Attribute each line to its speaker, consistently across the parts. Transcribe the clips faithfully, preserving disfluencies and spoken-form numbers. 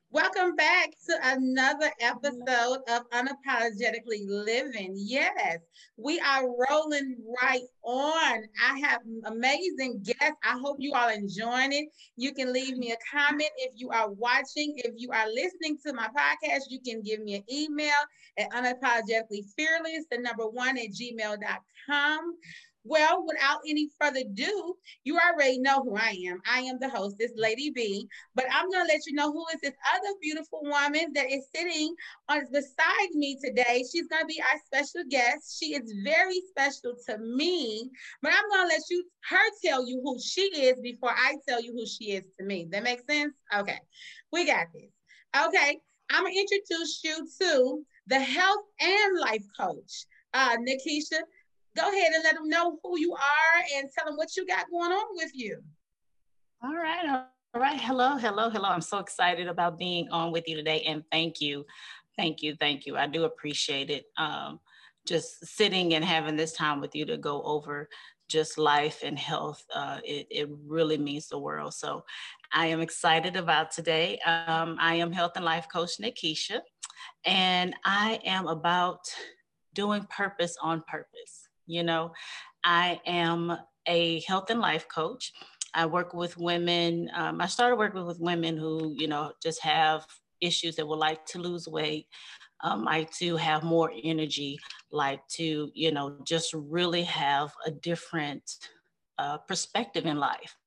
Speaker 1: Welcome back to another episode of Unapologetically Living. Yes, we are rolling right on. I have amazing guests. I hope you all enjoying it. You can leave me a comment if you are watching. If you are listening to my podcast, you can give me an email at unapologeticallyfearless, the number one at gmail dot com. Well, without any further ado, you already know who I am. I am the host, this Lady B. But I'm going to let you know who is this other beautiful woman that is sitting on beside me today. She's going to be our special guest. She is very special to me, but I'm going to let you her tell you who she is before I tell you who she is to me. That makes sense? Okay. We got this. Okay. I'm going to introduce you to the health and life coach, uh, Nikisha. Go ahead and let them know who you are and tell them what you got going on with you.
Speaker 2: All right, all right. Hello, hello, hello. I'm so excited about being on with you today, and thank you, thank you, thank you. I do appreciate it. Um, just sitting and having this time with you to go over just life and health. Uh, it it really means the world. So, I am excited about today. Um, I am health and life coach Nikisha, and I am about doing purpose on purpose. You know, I am a health and life coach. I work with women. Um, I started working with women who, you know, just have issues that would like to lose weight, um, like to have more energy, like to, you know, just really have a different uh, perspective in life.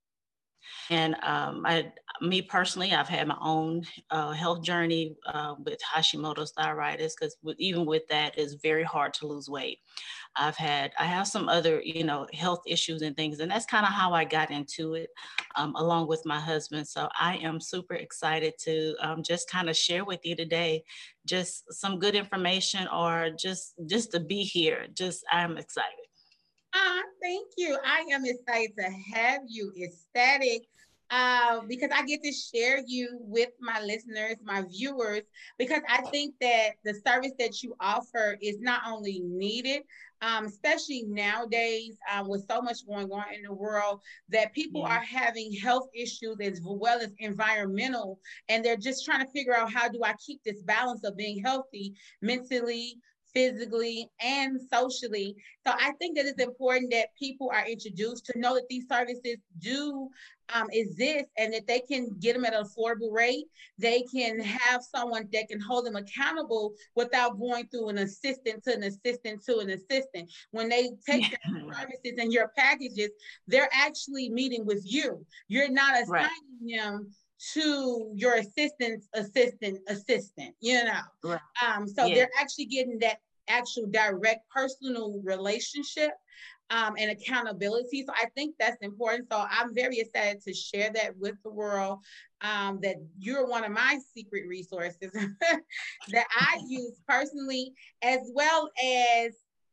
Speaker 2: And um, I, me personally, I've had my own uh, health journey uh, with Hashimoto's thyroiditis, because even with that, it's very hard to lose weight. I've had, I have some other, you know, health issues and things, and that's kind of how I got into it, um, along with my husband. So I am super excited to um, just kind of share with you today, just some good information, or just just to be here. Just I'm excited.
Speaker 1: Ah, thank you. I am excited to have you ecstatic uh, because I get to share you with my listeners, my viewers, because I think that the service that you offer is not only needed, um, especially nowadays uh, with so much going on in the world, that people
Speaker 2: Yeah.
Speaker 1: are having health issues as well as environmental, and they're just trying to figure out how do I keep this balance of being healthy mentally, physically, and socially. So I think that it's important that people are introduced to know that these services do um, exist and that they can get them at an affordable rate. They can have someone that can hold them accountable without going through an assistant to an assistant to an assistant. When they take
Speaker 2: Yeah.
Speaker 1: their
Speaker 2: Right.
Speaker 1: services and your packages, they're actually meeting with you. You're not
Speaker 2: Right.
Speaker 1: assigning them to your assistant's assistant assistant, you know.
Speaker 2: Right.
Speaker 1: Um, so
Speaker 2: Yeah.
Speaker 1: they're actually getting that actual direct personal relationship um, and accountability. So I think that's important. So I'm very excited to share that with the world. Um, that you're one of my secret resources that I use personally, as well as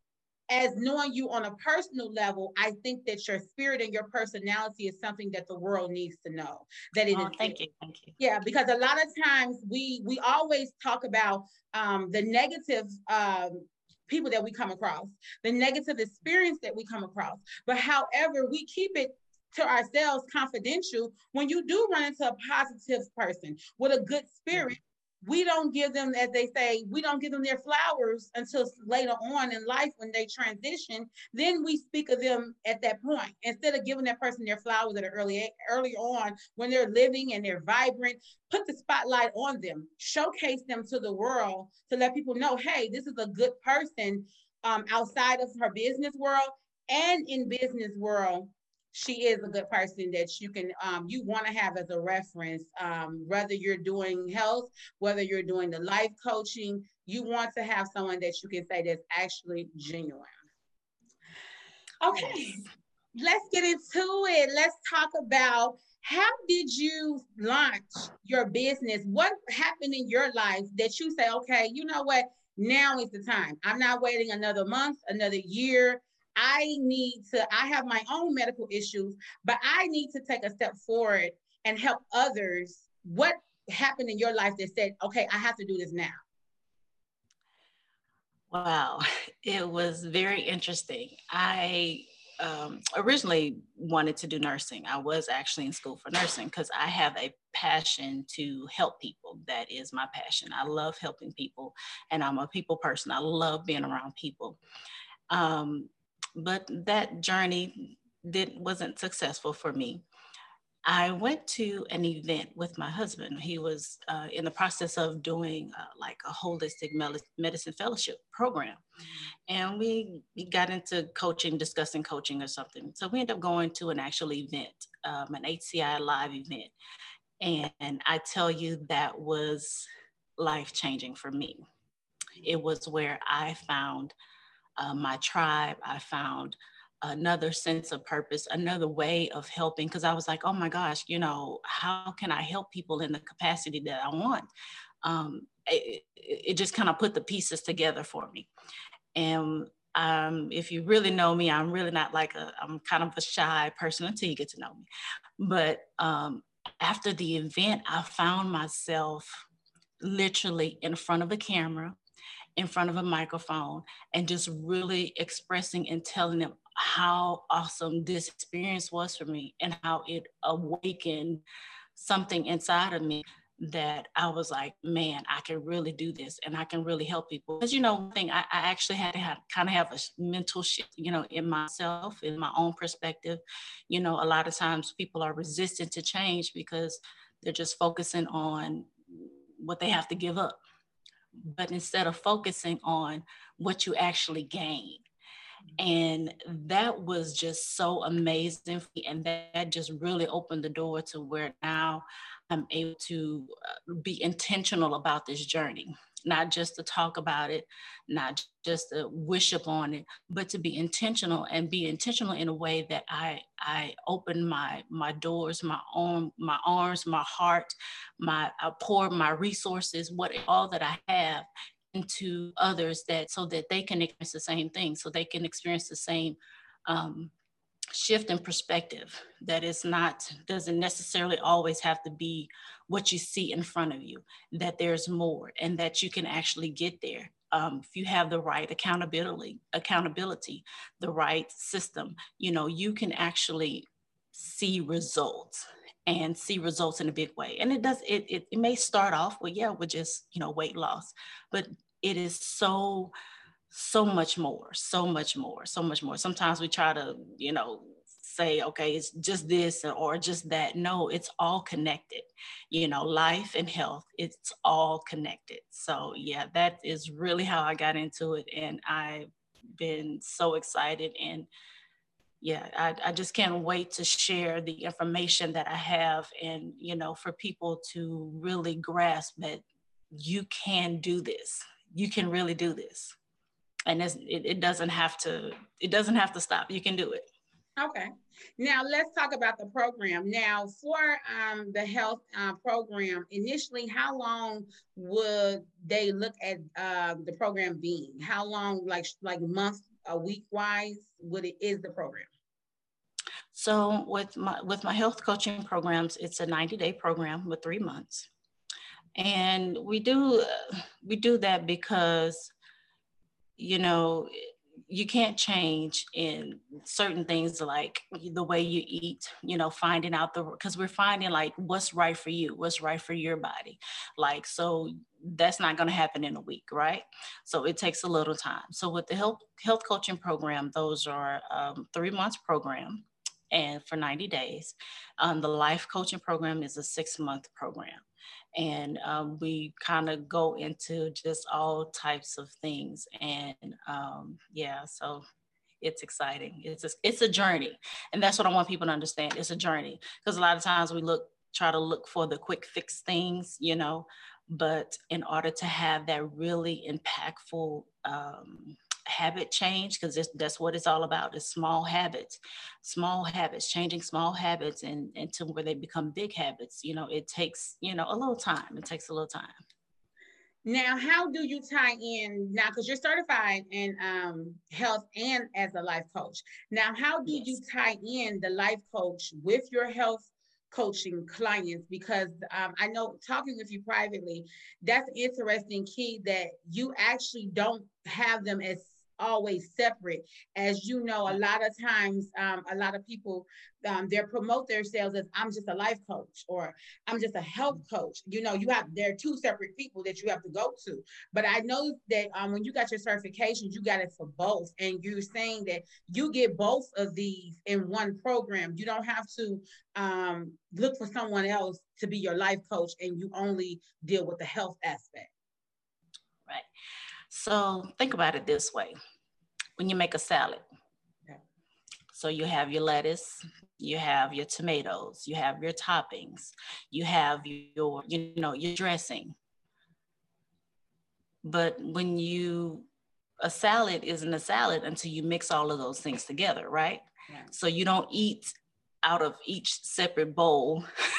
Speaker 1: as knowing you on a personal level. I think that your spirit and your personality is something that the world needs to know that it
Speaker 2: Oh, thank you.
Speaker 1: exists.
Speaker 2: Thank you.
Speaker 1: Yeah, because a lot of times we we always talk about um, the negative um, people that we come across, the negative experience that we come across. But however, we keep it to ourselves confidential. When you do run into a positive person with a good spirit, we don't give them, as they say, we don't give them their flowers until later on in life when they transition. Then we speak of them at that point instead of giving that person their flowers at an early early on when they're living and they're vibrant. Put the spotlight on them, showcase them to the world to let people know, hey, this is a good person um, outside of her business world and in business world. She is a good person that you can um, you want to have as a reference, um, whether you're doing health, whether you're doing the life coaching. You want to have someone that you can say that's actually genuine. Okay,
Speaker 2: Yes.
Speaker 1: let's get into it. Let's talk about how did you launch your business? What happened in your life that you say, okay, you know what? Now is the time. I'm not waiting another month, another year. I need to, I have my own medical issues, but I need to take a step forward and help others. What happened in your life that said, okay, I have to do this now?
Speaker 2: Wow, it was very interesting. I um, originally wanted to do nursing. I was actually in school for nursing because I have a passion to help people. That is my passion. I love helping people, and I'm a people person. I love being around people. Um, but that journey did wasn't successful for me. I went to an event with my husband. He was uh, in the process of doing uh, like a holistic medicine fellowship program. And we, we got into coaching, discussing coaching or something. So we ended up going to an actual event, um, an H C I live event. And I tell you, that was life-changing for me. It was where I found uh, my tribe. I found another sense of purpose, another way of helping, because I was like, oh my gosh, you know, how can I help people in the capacity that I want? Um, it, it just kind of put the pieces together for me. And um, if you really know me, I'm really not like a, I'm kind of a shy person until you get to know me. But um, after the event, I found myself literally in front of a camera, in front of a microphone, and just really expressing and telling them how awesome this experience was for me and how it awakened something inside of me that I was like, man, I can really do this and I can really help people. Because, you know, one thing I, I actually had to have, kind of have a mental shift, you know, in myself, in my own perspective. You know, a lot of times people are resistant to change because they're just focusing on what they have to give up. But instead of focusing on what you actually gain. And that was just so amazing. And that just really opened the door to where now I'm able to be intentional about this journey, not just to talk about it, not just to wish upon it, but to be intentional and be intentional in a way that I I open my my doors, my own, my arms, my heart, my I pour my resources, what all that I have into others, that so that they can experience the same thing, so they can experience the same um, shift in perspective. That is not, doesn't necessarily always have to be what you see in front of you, that there's more and that you can actually get there. Um, if you have the right accountability, accountability, the right system, you know, you can actually see results and see results in a big way. And it does, it, it, it may start off with, yeah, with just, you know, weight loss, but it is so, so much more, so much more, so much more. Sometimes we try to, you know, say, okay, it's just this or just that. No, it's all connected. You know, life and health, it's all connected. So yeah, that is really how I got into it. And I've been so excited. And yeah, I, I just can't wait to share the information that I have, and, you know, for people to really grasp that you can do this. You can really do this. And it, it doesn't have to, it doesn't have to stop. You can do it.
Speaker 1: Okay. Now let's talk about the program. Now for um, the health uh, program, initially, how long would they look at uh, the program being? How long, like like month, a week wise, would it is the program?
Speaker 2: So with my with my health coaching programs, it's a ninety day program with three months, and we do we do that because, you know, you can't change in certain things like the way you eat, you know, finding out the, because we're finding like what's right for you, what's right for your body. Like, so that's not going to happen in a week, right? So it takes a little time. So with the health health coaching program, those are um, three months program and for ninety days. Um, the life coaching program is a six month program. And um, we kind of go into just all types of things. And um, yeah, so it's exciting. It's a, it's a journey. And that's what I want people to understand. It's a journey. Because a lot of times we look, try to look for the quick fix things, you know, but in order to have that really impactful um, habit change, because that's what it's all about, is small habits, small habits, changing small habits and until where they become big habits. You know, it takes, you know, a little time. It takes a little time.
Speaker 1: Now, how do you tie in now? Because you're certified in um, health and as a life coach. Now, how do yes. you tie in the life coach with your health coaching clients? Because um, I know talking with you privately, that's interesting, Key, that you actually don't have them as always separate. As you know, a lot of times, um, a lot of people, um, they promote themselves as I'm just a life coach or I'm just a health coach. You know, you have, there are two separate people that you have to go to. But I know that um, when you got your certifications, you got it for both. And you're saying that you get both of these in one program. You don't have to um, look for someone else to be your life coach and you only deal with the health aspect.
Speaker 2: Right. So think about it this way. When you make a salad, okay. So you have your lettuce, you have your tomatoes, you have your toppings, you have your, you know, your dressing. But when you, a salad isn't a salad until you mix all of those things together, right? Right. So you don't eat out of each separate bowl,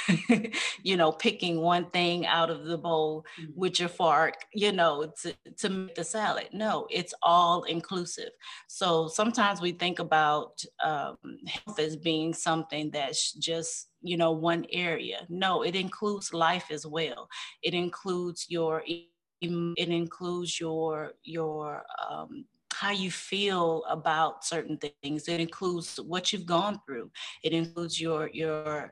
Speaker 2: you know, picking one thing out of the bowl mm-hmm. with your fork, you know, to, to make the salad. No, it's all inclusive. So sometimes we think about um, health as being something that's just, you know, one area. No, it includes life as well. It includes your, it includes your, your, um, how you feel about certain things. It includes what you've gone through. It includes your your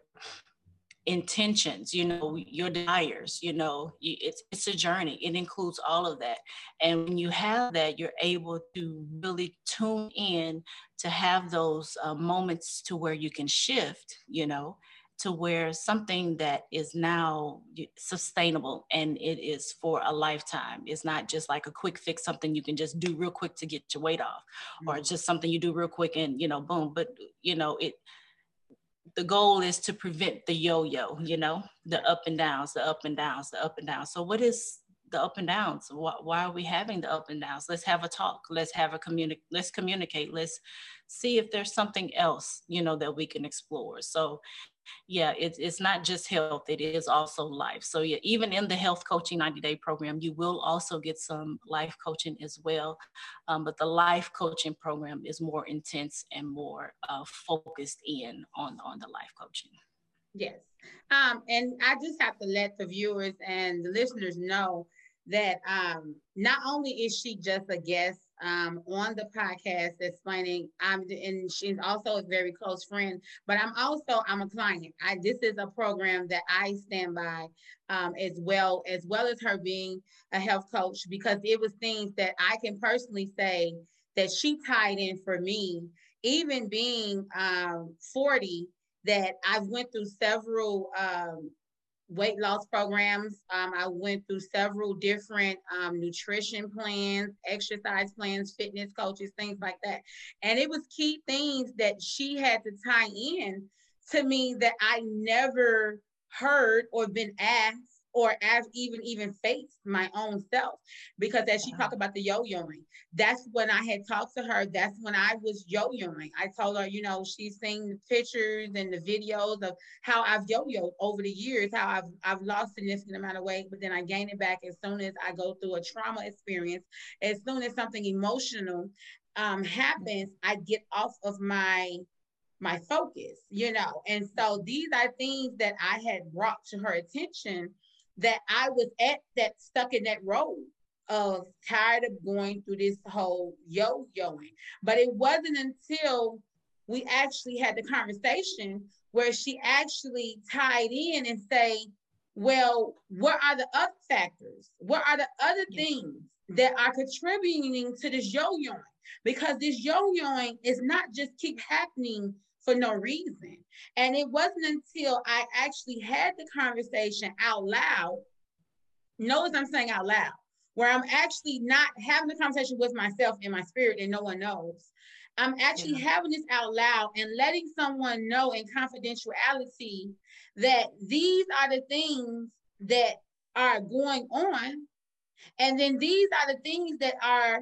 Speaker 2: intentions, you know, your desires, you know, it's it's a journey. It includes all of that. And when you have that, you're able to really tune in to have those uh, moments to where you can shift, you know, to where something that is now sustainable and it is for a lifetime. It's not just like a quick fix, something you can just do real quick to get your weight off, mm-hmm. or just something you do real quick and, you know, boom. But, you know, it, the goal is to prevent the yo-yo, you know, the up and downs, the up and downs, the up and downs. So what is the up and downs? Why, why are we having the up and downs? Let's have a talk. Let's have a communi- let's communicate. Let's see if there's something else, you know, that we can explore. So yeah, it's, it's not just health, it is also life. So yeah, even in the health coaching ninety day program, you will also get some life coaching as well. Um, but the life coaching program is more intense and more uh, focused in on, on the life coaching.
Speaker 1: Yes. Um, and I just have to let the viewers and the listeners know that um, not only is she just a guest um, on the podcast explaining, I'm, and she's also a very close friend, but I'm also, I'm a client. I, this is a program that I stand by um, as well, as well as her being a health coach, because it was things that I can personally say that she tied in for me, even being um, forty, that I went through several um, weight loss programs. Um, I went through several different um, nutrition plans, exercise plans, fitness coaches, things like that. And it was key things that she had to tie in to me that I never heard or been asked or as even even faced my own self. Because as she talked about the yo-yoing, that's when I had talked to her. That's when I was yo-yoing. I told her, you know, she's seen the pictures and the videos of how I've yo-yoed over the years, how I've I've lost a significant amount of weight, but then I gain it back as soon as I go through a trauma experience. As soon as something emotional um, happens, I get off of my my focus, you know. And so these are things that I had brought to her attention, that I was at that stuck in that road of tired of going through this whole yo-yoing. But it wasn't until we actually had the conversation where she actually tied in and say, well, what are the other factors? What are the other yes. things that are contributing to this yo-yoing? Because this yo-yoing is not just keep happening for no reason. And it wasn't until I actually had the conversation out loud, notice I'm saying out loud, where I'm actually not having the conversation with myself in my spirit and no one knows. I'm actually yeah. having this out loud and letting someone know in confidentiality that these are the things that are going on. And then these are the things that are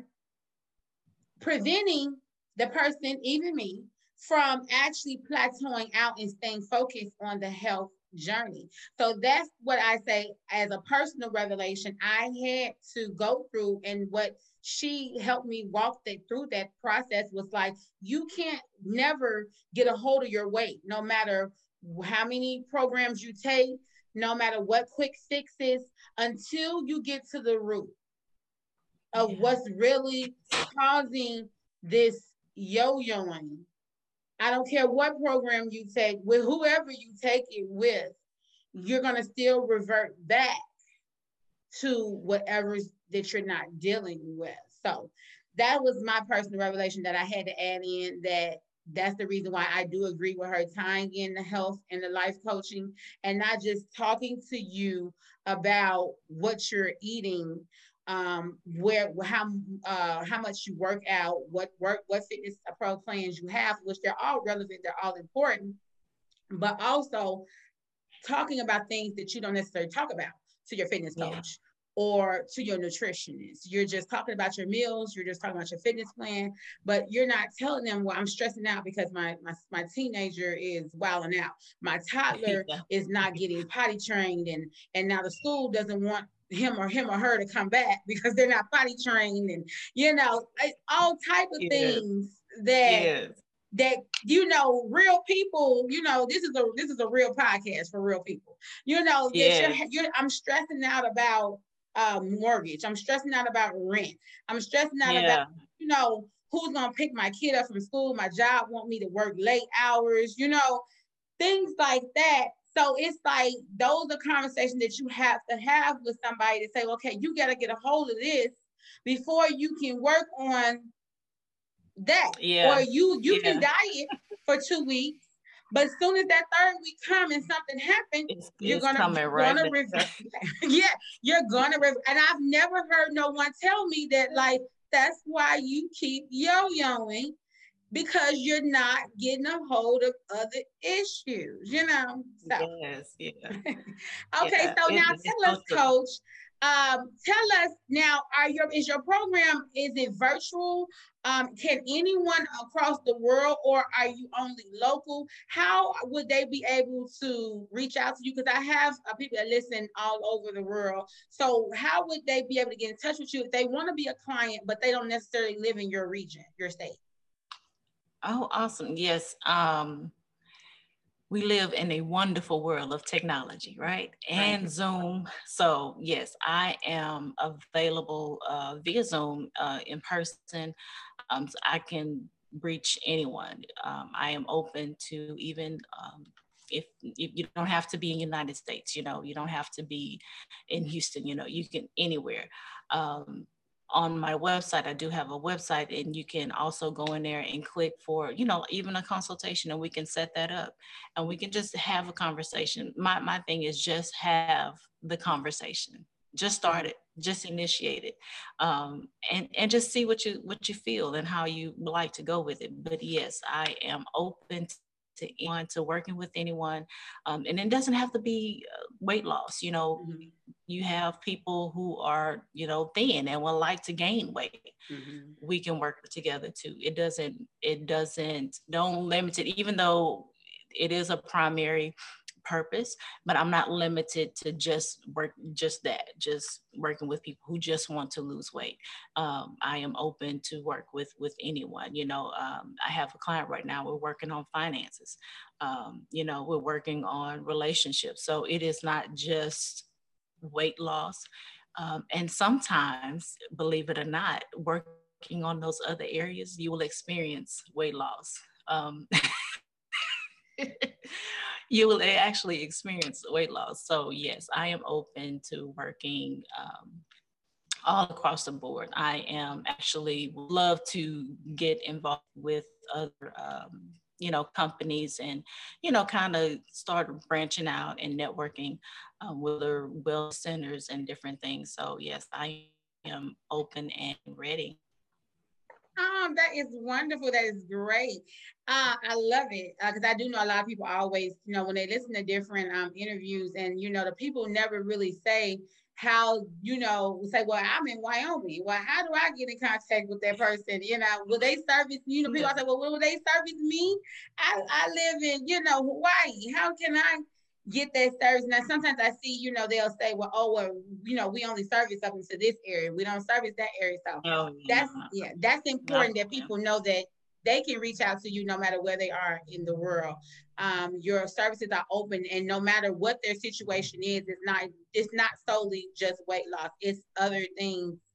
Speaker 1: preventing the person, even me, from actually plateauing out and staying focused on the health journey. So that's what I say as a personal revelation I had to go through, and what she helped me walk that through that process was like, you can't never get a hold of your weight, no matter how many programs you take, no matter what quick fixes, until you get to the root. of
Speaker 2: Yeah.
Speaker 1: what's really causing this yo-yoing. I don't care what program you take, with whoever you take it with, you're going to still revert back to whatever that you're not dealing with. So that was my personal revelation that I had to add in, that that's the reason why I do agree with her tying in the health and the life coaching, and not just talking to you about what you're eating, um, where how uh, how much you work out, what work what fitness pro plans you have, which they're all relevant, they're all important, but also talking about things that you don't necessarily talk about to your fitness coach. Yeah. Or to your nutritionist. You're just talking about your meals, you're just talking about your fitness plan, but you're not telling them, well, I'm stressing out because my my, my teenager is wilding out. My toddler yeah. is not getting potty trained, and and now the school doesn't want him or him or her to come back because they're not potty trained, and you know, all type of yes. things that yes. that you know, real people, you know, this is a this is a real podcast for real people. You know, yes. that you're, you're I'm stressing out about uh, mortgage. I'm stressing out about rent. I'm stressing out yeah. about, you know, who's gonna pick my kid up from school. My job want me to work late hours, you know, things like that. So it's like those are conversations that you have to have with somebody to say, okay, you got to get a hold of this before you can work on that. Yeah. Or you you yeah. can diet for two weeks. But as soon as that third week comes and something happens, it's, you're it's gonna, you're right gonna revert. yeah, you're gonna revert. And I've never heard no one tell me that, like, that's why you keep yo-yoing, because you're not getting a hold of other issues, you know. So yes, yeah. okay, yeah, so now tell us, Coach. Um, tell us now, are your is your program, is it virtual? Um, can anyone across the world, or are you only local? How would they be able to reach out to you? Because I have uh, people that listen all over the world. So how would they be able to get in touch with you if they want to be a client, but they don't necessarily live in your region, your state?
Speaker 2: Oh, awesome. Yes. Um, we live in a wonderful world of technology, right? And right. Zoom. So yes, I am available uh, via Zoom, uh, in person. Um, so I can reach anyone. Um, I am open to even um, if, if you don't have to be in the United States, you know, you don't have to be in Houston, you know, you can anywhere. Um, on my website, I do have a website, and you can also go in there and click for, you know, even a consultation, and we can set that up and we can just have a conversation. My, my thing is just have the conversation, just start it, just initiate it, um, and, and just see what you, what you feel and how you like to go with it. But yes, I am open to to anyone, to working with anyone. Um, and it doesn't have to be weight loss. You know, mm-hmm. you have people who are, you know, thin and will like to gain weight. Mm-hmm. We can work together too. It doesn't, it doesn't, don't limit it, even though it is a primary purpose, but I'm not limited to just work, just that, just working with people who just want to lose weight. Um, I am open to work with, with anyone. You know, um, I have a client right now, we're working on finances. Um, you know, we're working on relationships. So it is not just weight loss. Um, and sometimes, believe it or not, working on those other areas, you will experience weight loss. Um, you will actually experience weight loss. So yes, I am open to working um, all across the board. I am actually love to get involved with other, um, you know, companies, and, you know, kind of start branching out and networking um, with their wellness centers and different things. So yes, I am open and ready.
Speaker 1: Um, that is wonderful. That is great. Uh, I love it because uh, I do know a lot of people always, you know, when they listen to different um, interviews, and, you know, the people never really say how, you know, say, well, I'm in Wyoming. Well, how do I get in contact with that person? You know, will they service, you know, people yeah. say, well, will they service me? I, I live in, you know, Hawaii. How can I get that service? Now, sometimes I see, you know, they'll say, well, oh, well, you know, we only service up into this area. We don't service that area. So oh, yeah. that's, yeah, that's important no, that people yeah. know that they can reach out to you no matter where they are in the world. Um, your services are open, and no matter what their situation is, it's not, it's not solely just weight loss. It's other things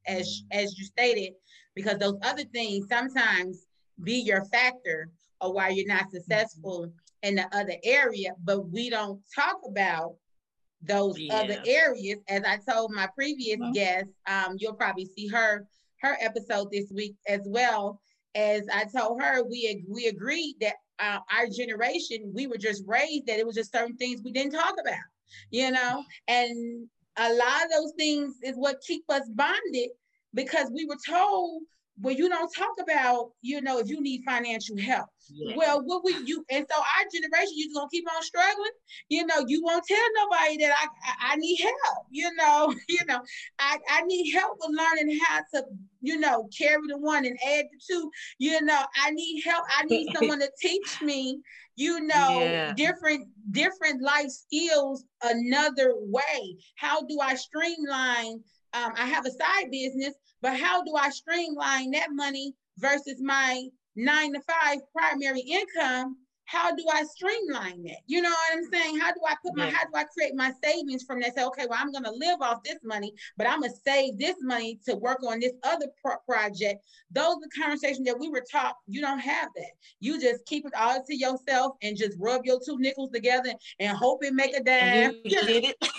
Speaker 1: as as you stated, because those other things sometimes be your factor or why you're not successful in the other area, but we don't talk about those yeah. other areas. As I told my previous mm-hmm. guest, um, you'll probably see her her episode this week as well. As I told her, we we agreed that uh, our generation, we were just raised that it was just certain things we didn't talk about, you know, and a lot of those things is what keep us bonded, because we were told, well, you don't talk about, you know, if you need financial help. Yeah. Well, what we you and so our generation, you gonna keep on struggling. You know, you won't tell nobody that I I, I need help. You know, you know, I, I need help with learning how to, you know, carry the one and add the two. You know, I need help. I need someone to teach me, you know, yeah. different different life skills another way. How do I streamline? Um, I have a side business, but how do I streamline that money versus my nine to five primary income? How do I streamline that? You know what I'm saying? How do I put my, yeah. how do I create my savings from that? Say, okay, well, I'm going to live off this money, but I'm going to save this money to work on this other pro- project. Those are the conversations that we were taught. You don't have that. You just keep it all to yourself and just rub your two nickels together and hope it make a dime.
Speaker 2: And you did it.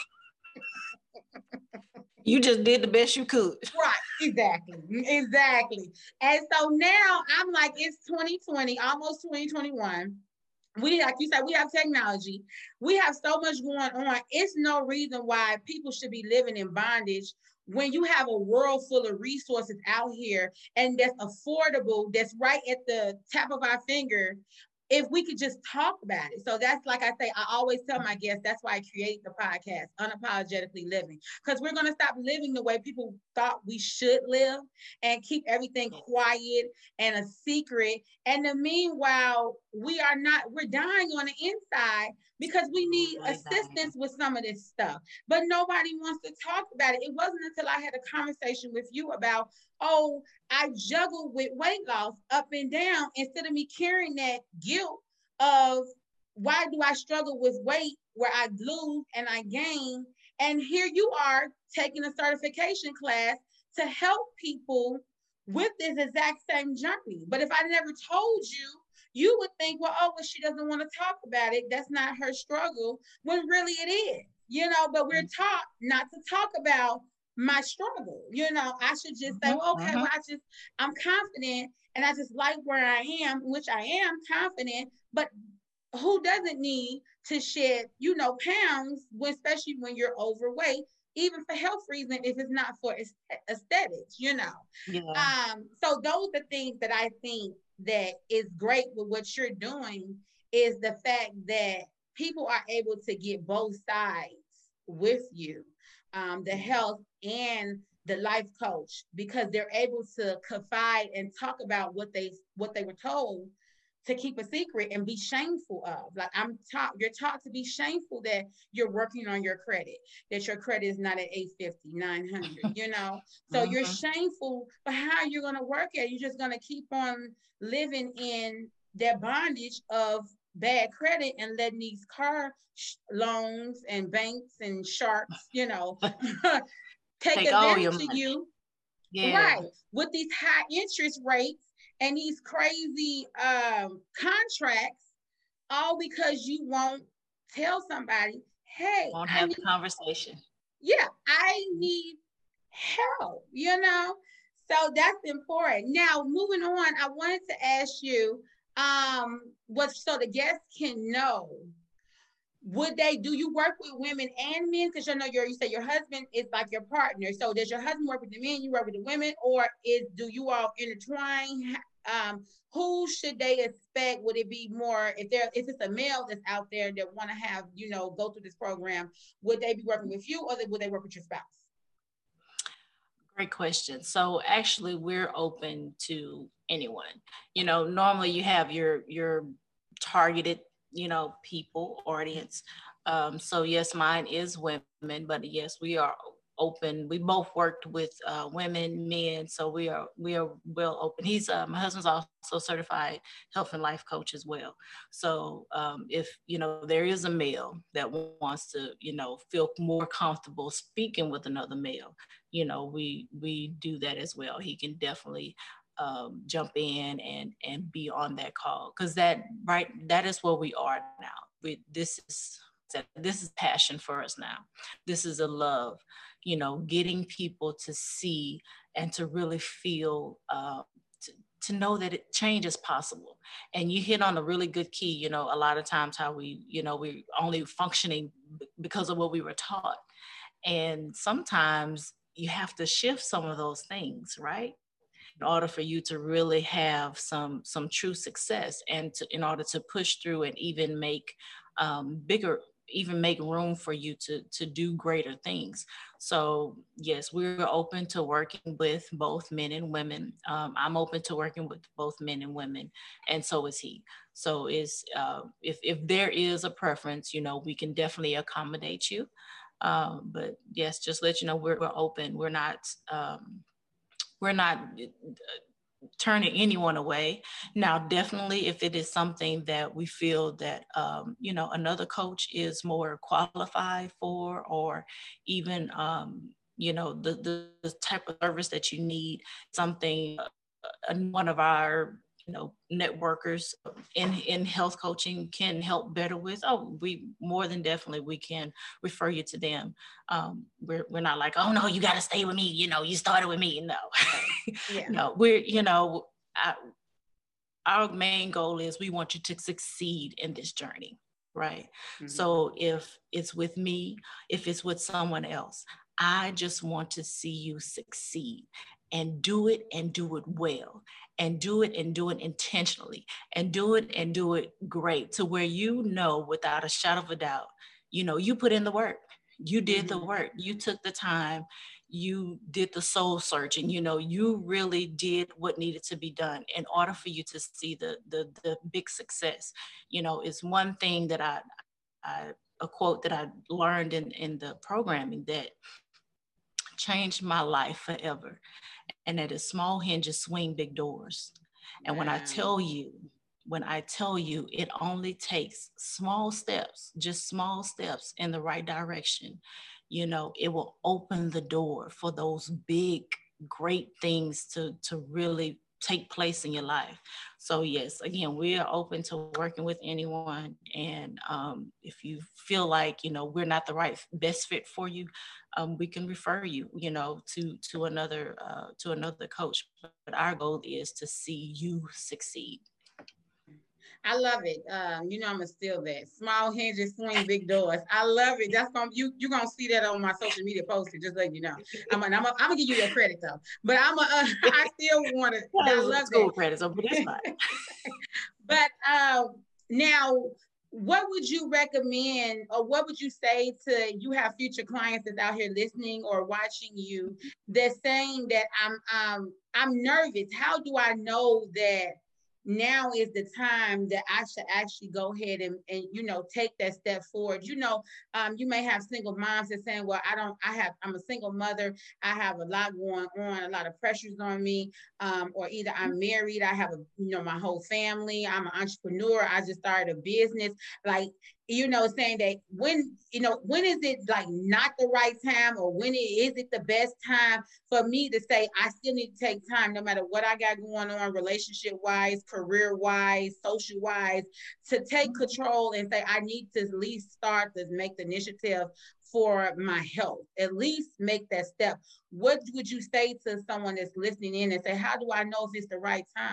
Speaker 2: You just did the best you could.
Speaker 1: Right, exactly, exactly. And so now I'm like, it's twenty twenty, almost twenty twenty-one. We, like you said, we have technology. We have so much going on. It's no reason why people should be living in bondage when you have a world full of resources out here and that's affordable, that's right at the tap of our finger. If we could just talk about it. So that's, like I say, I always tell my guests, that's why I create the podcast, Unapologetically Living, because we're going to stop living the way people thought we should live and keep everything quiet and a secret. And then meanwhile, we are not, we're dying on the inside because we need assistance with some of this stuff, but nobody wants to talk about it. It wasn't until I had a conversation with you about, oh, I juggle with weight loss up and down, instead of me carrying that guilt of why do I struggle with weight where I lose and I gain. And here you are taking a certification class to help people with this exact same journey. But if I never told you, you would think, well, oh, well, she doesn't want to talk about it. That's not her struggle, when really it is, you know, but we're taught not to talk about my struggle. You know, I should just say, well, okay, uh-huh. well, I just, I'm confident and I just like where I am, which I am confident, but who doesn't need to shed, you know, pounds, especially when you're overweight, even for health reasons, if it's not for aesthetics, you know? Yeah. Um, so those are things that I think that is great with what you're doing, is the fact that people are able to get both sides with you, um, the health and the life coach, because they're able to confide and talk about what they what they were told to keep a secret and be shameful of. Like, I'm taught, you're taught to be shameful that you're working on your credit, that your credit is not at eight fifty, nine hundred, you know? So uh-huh. you're shameful, but how you're going to work at it? You're just going to keep on living in that bondage of bad credit and letting these car sh- loans and banks and sharks, you know, take, take advantage of you. Yeah. Right. With these high interest rates and these crazy um, contracts, all because you won't tell somebody, hey,
Speaker 2: won't have the conversation.
Speaker 1: Yeah, I need help, you know? So that's important. Now, moving on, I wanted to ask you, um, what, so the guests can know, would they, do you work with women and men? Because you know, your, you say your husband is like your partner. So does your husband work with the men, you work with the women, or is, do you all intertwine? Um, who should they expect? Would it be more, if there, if it's a male that's out there that want to have, you know, go through this program, would they be working with you, or would they work with your spouse?
Speaker 2: Great question. So actually, we're open to anyone. You know, normally you have your your targeted, you know, people, audience. Um, so yes, mine is women, but yes, we are open. We both worked with uh, women, men, so we are we are well open. He's uh, my husband's also certified health and life coach as well. So um, if you know there is a male that wants to you know feel more comfortable speaking with another male, you know we we do that as well. He can definitely um, jump in and and be on that call, because that right that is where we are now. We, this is this is passion for us now. This is a love, you know, getting people to see and to really feel, uh, to, to know that it, change is possible. And you hit on a really good key. You know, a lot of times how we, you know, we're only functioning because of what we were taught. And sometimes you have to shift some of those things, right? In order for you to really have some some true success, and to, in order to push through and even make um, bigger, even make room for you to to do greater things. So yes, we're open to working with both men and women. Um, I'm open to working with both men and women, and so is he. So is uh, if if there is a preference, you know, we can definitely accommodate you. Um, but yes, just let you know we're, we're open. We're not. Um, we're not turning anyone away. Now, definitely, if it is something that we feel that, um, you know, another coach is more qualified for, or even, um, you know, the, the, the type of service that you need, something, uh, one of our you know, networkers in, in health coaching can help better with, oh, we more than definitely, we can refer you to them. Um, we're, we're not like, oh no, you got to stay with me. You know, you started with me. No,
Speaker 1: Yeah.
Speaker 2: no, we're, you know, I, our main goal is we want you to succeed in this journey, right? Mm-hmm. So if it's with me, if it's with someone else, I just want to see you succeed, and do it and do it well, and do it and do it intentionally, and do it and do it great, to where you know without a shadow of a doubt, you know, you put in the work, you did mm-hmm. the work, you took the time, you did the soul searching, you know, you really did what needed to be done in order for you to see the the, the big success. You know, it's one thing that I, I a quote that I learned in, in the programming that changed my life forever. And that is, small hinges swing big doors. And wow. when I tell you, when I tell you, it only takes small steps, just small steps in the right direction, you know, it will open the door for those big, great things to, to really take place in your life. So yes, again, we are open to working with anyone. And um, if you feel like, you know, we're not the right best fit for you, um, we can refer you, you know, to, to another, uh, to another coach. But our goal is to see you succeed.
Speaker 1: I love it. Um, you know, I'm gonna steal that. Small hinges swing big doors. I love it. That's gonna you. You're gonna see that on my social media posting. Just letting you know. I'm gonna, I'm gonna, I'm gonna give you your credit though. But I'm gonna, uh, I still want to. I love
Speaker 2: school
Speaker 1: that.
Speaker 2: credit, so but it's fine.
Speaker 1: But um, now, what would you recommend, or what would you say to you have future clients that's out here listening or watching you that's saying that I'm um I'm nervous. How do I know that now is the time that I should actually go ahead and, and you know, take that step forward? You know, um, you may have single moms that saying, well, I don't, I have, I'm a single mother. I have a lot going on, a lot of pressures on me. Um, or either I'm married, I have a, you know, my whole family, I'm an entrepreneur, I just started a business. Like, you know, saying that when, you know, when is it like not the right time, or when it, is it the best time for me to say, I still need to take time, no matter what I got going on, relationship wise, career wise, social wise, to take control and say, I need to at least start to make the initiative for my health, at least make that step. What would you say to someone that's listening in and say, how do I know if it's the right time?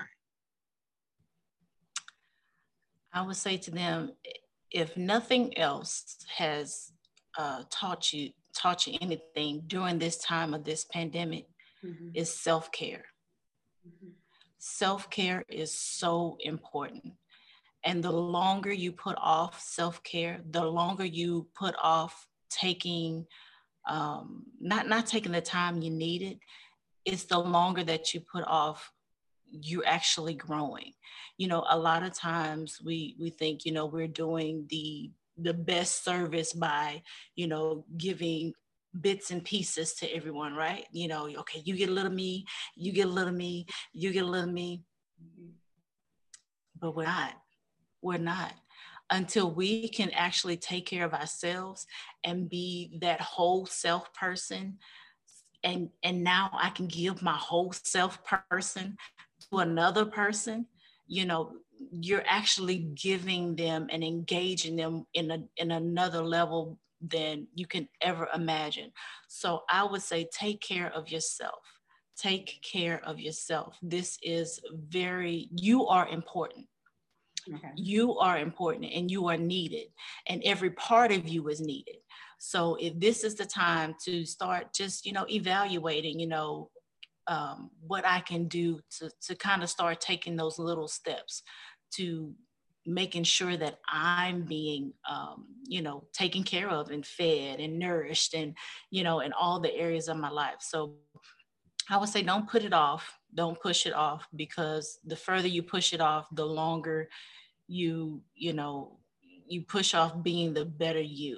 Speaker 2: I would say to them, if nothing else has uh, taught you taught you anything during this time of this pandemic, mm-hmm. is self-care. Mm-hmm. Self-care is so important. And the longer you put off self-care, the longer you put off taking, um, not, not taking the time you needed, it's the longer that you put off you're actually growing. You know, a lot of times we we think, you know, we're doing the the best service by, you know, giving bits and pieces to everyone, right? You know, okay, you get a little me, you get a little me, you get a little me. But we're not. We're not. Until we can actually take care of ourselves and be that whole self person. And, and now I can give my whole self person to another person, you know, you're actually giving them and engaging them in a, in another level than you can ever imagine. So I would say, take care of yourself. Take care of yourself. This is very, you are important. Okay. You are important and you are needed, and every part of you is needed. So if this is the time to start just, you know, evaluating, you know, um, what I can do to, to kind of start taking those little steps to making sure that I'm being, um, you know, taken care of and fed and nourished and, you know, in all the areas of my life. So I would say, don't put it off. Don't push it off, because the further you push it off, the longer you, you know, you push off being the better you.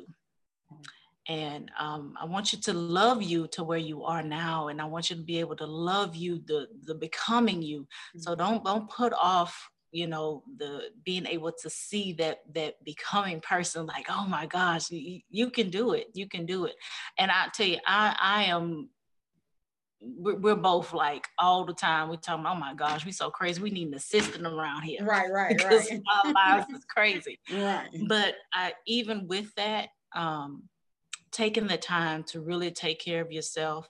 Speaker 2: And um, I want you to love you to where you are now. And I want you to be able to love you, the, the becoming you. So don't, don't put off, you know, the being able to see that, that becoming person, like, oh my gosh, you, you can do it. You can do it. And I tell you, I, I am, we're, we're both like all the time, we're talking, oh my gosh, we so crazy. We need an assistant around here.
Speaker 1: Right, right,
Speaker 2: because
Speaker 1: right.
Speaker 2: our lives is crazy.
Speaker 1: Right.
Speaker 2: But I, even with that, um, taking the time to really take care of yourself,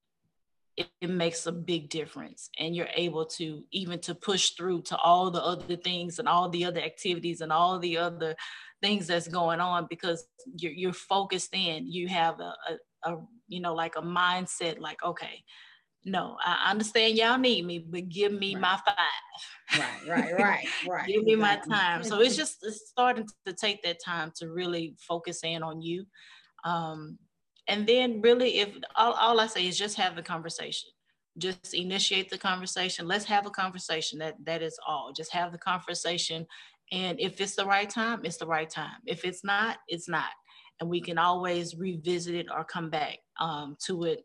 Speaker 2: it, it makes a big difference. And you're able to even to push through to all the other things and all the other activities and all the other things that's going on, because you're, you're focused in, you have a, a, a, you know, like a mindset, like, okay, no, I understand y'all need me, but give me right. my five.
Speaker 1: Right, right, right, right.
Speaker 2: Give me exactly. my time. So it's just it's starting to take that time to really focus in on you. Um, and then really, if all, all I say is just have the conversation, just initiate the conversation. Let's have a conversation. That that is all. Just have the conversation. And if it's the right time, it's the right time. If it's not, it's not. And we can always revisit it or come back um, to it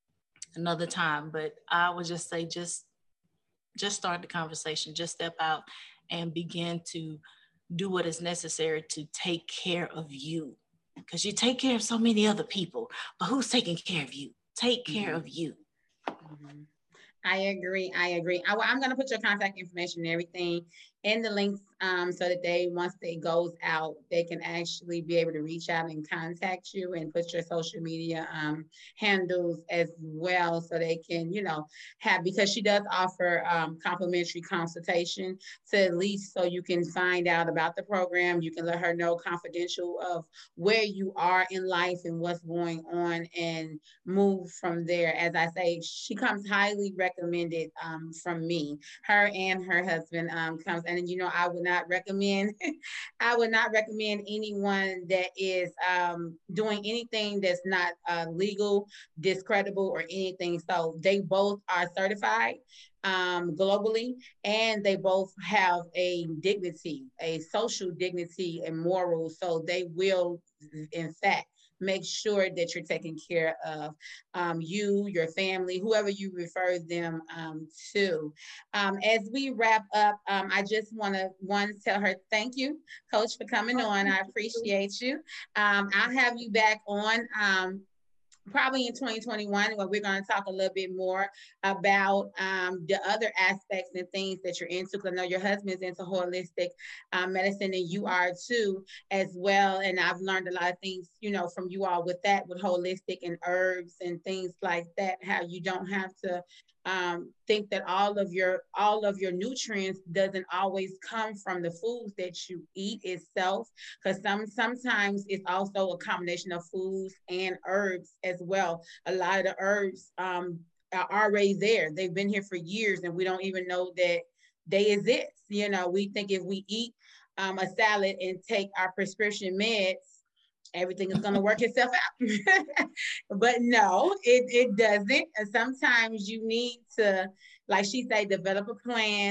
Speaker 2: another time. But I would just say, just, just start the conversation, just step out and begin to do what is necessary to take care of you. Because you take care of so many other people, but who's taking care of you? Take care mm-hmm. of you.
Speaker 1: Mm-hmm. I agree. I agree. I, I'm going to put your contact information and everything in the links um, so that they, once it goes out, they can actually be able to reach out and contact you, and put your social media um, handles as well, so they can, you know, have, because she does offer um, complimentary consultation, to at least so you can find out about the program. You can let her know confidential of where you are in life and what's going on, and move from there. As I say, she comes highly recommended um, from me. Her and her husband um, comes, and you know, I would not recommend, I would not recommend anyone that is um, doing anything that's not uh, legal, discreditable, or anything. So they both are certified um, globally, and they both have a dignity, a social dignity and morals. So they will, in fact, make sure that you're taking care of um, you, your family, whoever you refer them um, to. Um, as we wrap up, um, I just want to one tell her thank you, Coach, for coming on. I appreciate you. Um, I'll have you back on um, probably in twenty twenty-one, where we're going to talk a little bit more about um, the other aspects and things that you're into, because I know your husband's into holistic uh, medicine, and you are too as well. And I've learned a lot of things, you know, from you all with that, with holistic and herbs and things like that, how you don't have to Um, think that all of your all of your nutrients doesn't always come from the foods that you eat itself, because some sometimes it's also a combination of foods and herbs as well. A lot of the herbs um, are already there; they've been here for years, and we don't even know that they exist. You know, we think if we eat um, a salad and take our prescription meds, everything is going to work itself out. But no, it, it doesn't. And sometimes you need to, like she said, develop a plan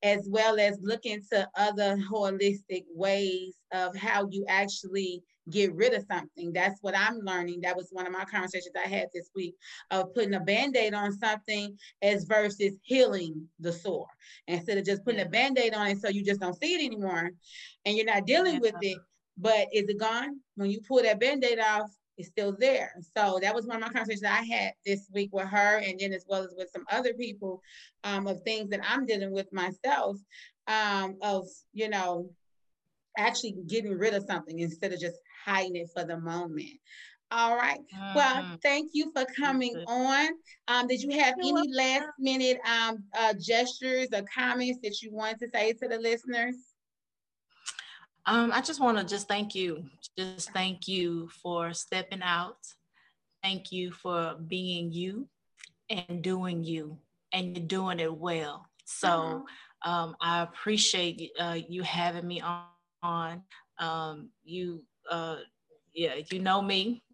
Speaker 1: as well as look into other holistic ways of how you actually get rid of something. That's what I'm learning. That was one of my conversations I had this week, of putting a Band-Aid on something as versus healing the sore. Instead of just putting yeah. a Band-Aid on it so you just don't see it anymore and you're not dealing yeah. with it. But is it gone? When you pull that Band-Aid off, it's still there. So that was one of my conversations I had this week with her, and then as well as with some other people, um, of things that I'm dealing with myself, um, of, you know, actually getting rid of something instead of just hiding it for the moment. All right. Mm-hmm. Well, thank you for coming on. Um, did you have You're any welcome. last minute um, uh, gestures or comments that you want to say to the listeners?
Speaker 2: Um, I just want to just thank you. Just thank you for stepping out. Thank you for being you and doing you, and you're doing it well. So um, I appreciate uh, you having me on. on. Um, you, uh, yeah, you know me.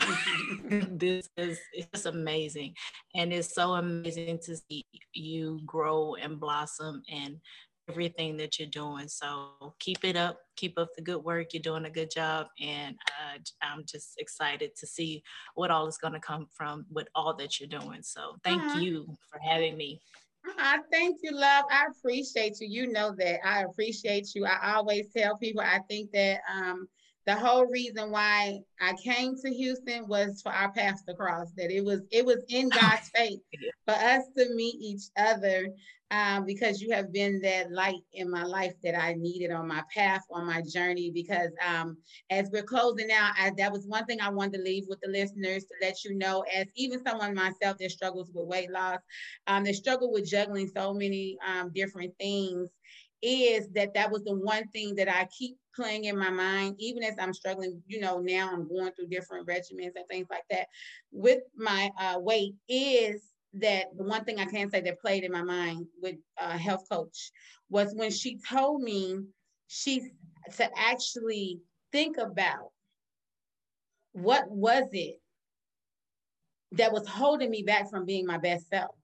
Speaker 2: This is it's amazing, and it's so amazing to see you grow and blossom and everything that you're doing. So keep it up, keep up the good work. You're doing a good job, and uh, I'm just excited to see what all is going to come from with all that you're doing. So thank uh-huh. you for having me.
Speaker 1: I thank you, love. I appreciate you. You know that I appreciate you. I always tell people, I think that um, the whole reason why I came to Houston was for our paths to cross, that it was, it was in God's fate for us to meet each other, um, because you have been that light in my life that I needed on my path, on my journey. Because um, as we're closing out, I, that was one thing I wanted to leave with the listeners, to let you know, as even someone myself that struggles with weight loss, um, that struggle with juggling so many um, different things, is that that was the one thing that I keep playing in my mind, even as I'm struggling. You know, now I'm going through different regimens and things like that with my uh, weight, is that the one thing I can say that played in my mind with a health coach was when she told me she to actually think about what was it that was holding me back from being my best self.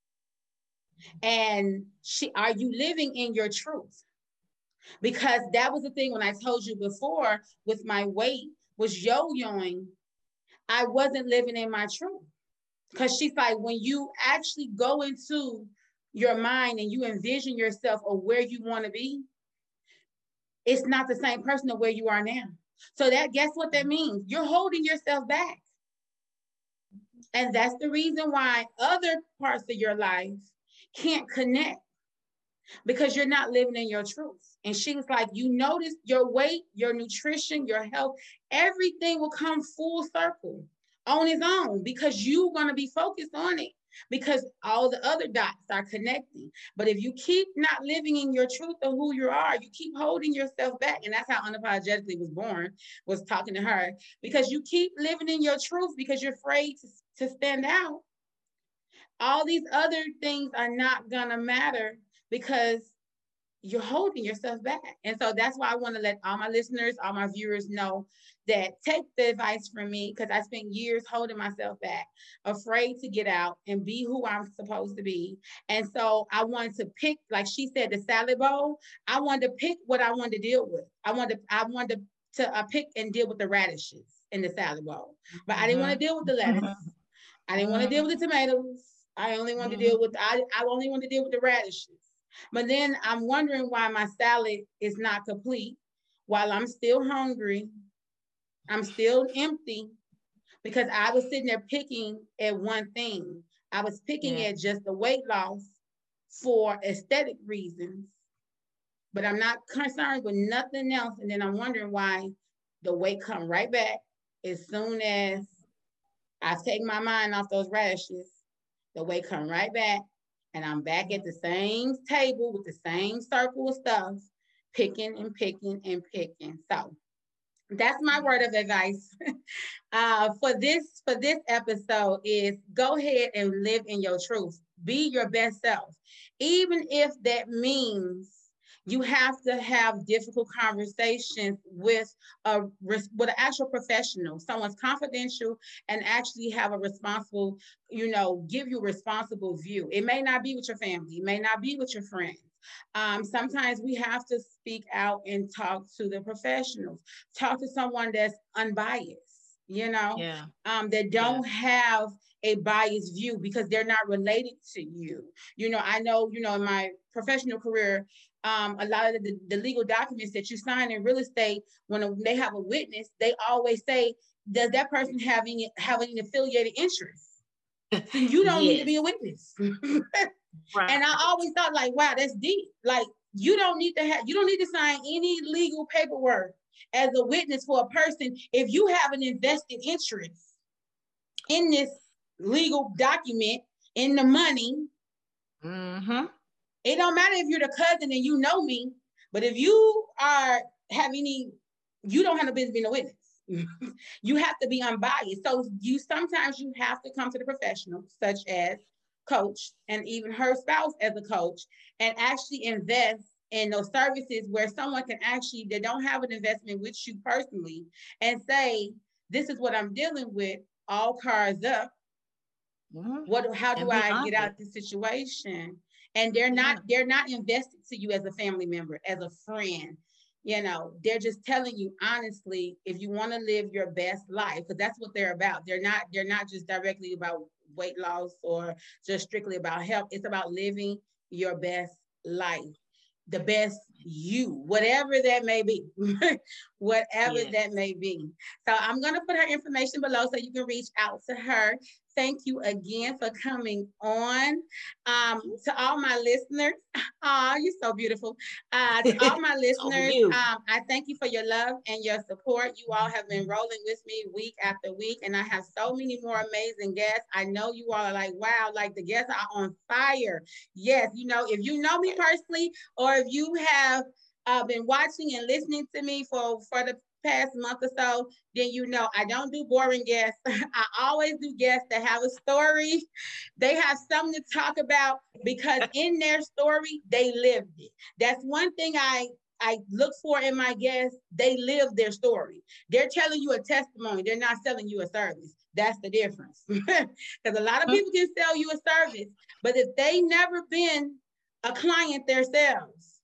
Speaker 1: And she, are you living in your truth? Because that was the thing when I told you before with my weight was yo-yoing, I wasn't living in my truth. Because she's like, when you actually go into your mind and you envision yourself or where you want to be, it's not the same person of where you are now. So that, guess what that means? You're holding yourself back. And that's the reason why other parts of your life can't connect, because you're not living in your truth. And she was like, you notice your weight, your nutrition, your health, everything will come full circle on its own, because you're going to be focused on it, because all the other dots are connecting. But if you keep not living in your truth of who you are, you keep holding yourself back. And that's how Unapologetically was born, was talking to her, because you keep living in your truth because you're afraid to, to stand out. All these other things are not going to matter because you're holding yourself back. And so that's why I want to let all my listeners, all my viewers know that take the advice from me, because I spent years holding myself back, afraid to get out and be who I'm supposed to be. And so I wanted to pick, like she said, the salad bowl. I wanted to pick what I wanted to deal with. I wanted to, I wanted to, to uh, pick and deal with the radishes in the salad bowl, but I didn't want to deal with the lettuce. I didn't want to deal with the tomatoes. I only wanted to deal with, I, I only wanted to deal with the radishes. But then I'm wondering why my salad is not complete while I'm still hungry. I'm still empty, because I was sitting there picking at one thing. I was picking yeah. at just the weight loss for aesthetic reasons, but I'm not concerned with nothing else. And then I'm wondering why the weight come right back as soon as I take my mind off those radishes. The weight come right back, and I'm back at the same table with the same circle of stuff, picking and picking and picking. So that's my word of advice uh, for this for this episode is go ahead and live in your truth. Be your best self, even if that means you have to have difficult conversations with a with an actual professional, someone's confidential, and actually have a responsible, you know, give you a responsible view. It may not be with your family, it may not be with your friends, Um, sometimes we have to speak out and talk to the professionals, talk to someone that's unbiased, you know,
Speaker 2: yeah.
Speaker 1: um, that don't yeah. have a biased view because they're not related to you. You know, I know, you know, in my professional career, um, a lot of the, the legal documents that you sign in real estate, when they have a witness, they always say, does that person have any, have any affiliated interests? Then you don't yes. need to be a witness. Right. And I always thought like, wow, that's deep. Like, you don't need to have, you don't need to sign any legal paperwork as a witness for a person if you have an invested interest in this legal document, in the money. Mm-hmm. It don't matter if you're the cousin and you know me, but if you are have any, you don't have no business being a witness. You have to be unbiased. So you sometimes you have to come to the professional, such as coach and even her spouse as a coach, and actually invest in those services where someone can actually, they don't have an investment with you personally, and say, this is what I'm dealing with, all cards up. Mm-hmm. What, how do I get out of this situation? And they're not, yeah. they're not invested to you as a family member, as a friend. You know, they're just telling you honestly, if you want to live your best life, because that's what they're about. They're not, they're not just directly about weight loss or just strictly about health. It's about living your best life, the best you, whatever that may be, whatever yes. that may be. So I'm going to put her information below so you can reach out to her. Thank you again for coming on. Um, to all my listeners, oh, you're so beautiful. Uh, to all my listeners, um, I thank you for your love and your support. You all have been rolling with me week after week, and I have so many more amazing guests. I know you all are like, wow, like the guests are on fire. Yes, you know, if you know me personally, or if you have uh, been watching and listening to me for, for the past month or so, then you know I don't do boring guests. I always do guests that have a story. They have something to talk about because in their story, they lived it. That's one thing I, I look for in my guests. They live their story. They're telling you a testimony. They're not selling you a service. That's the difference. Because a lot of people can sell you a service, but if they never been a client themselves,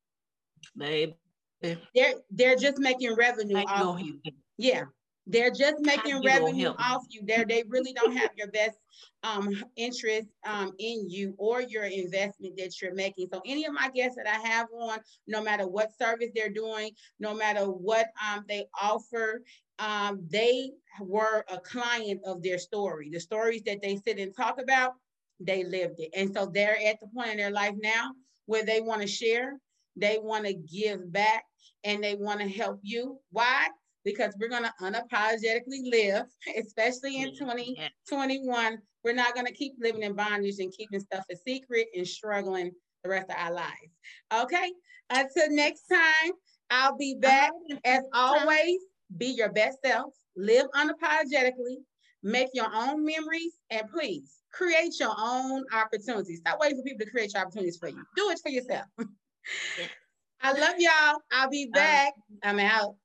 Speaker 1: babe, They're they're just making revenue I off you. Him. Yeah, they're just making revenue off you. They they really don't have your best um interest um in you or your investment that you're making. So any of my guests that I have on, no matter what service they're doing, no matter what um they offer, um they were a client of their story. The stories that they sit and talk about, they lived it, and so they're at the point in their life now where they want to share. They want to give back and they want to help you. Why? Because we're going to unapologetically live, especially in twenty twenty-one. We're not going to keep living in bondage and keeping stuff a secret and struggling the rest of our lives. Okay. Until next time, I'll be back. As always, be your best self, live unapologetically, make your own memories, and please create your own opportunities. Stop waiting for people to create your opportunities for you. Do it for yourself. I love y'all. I'll be back. I'm out.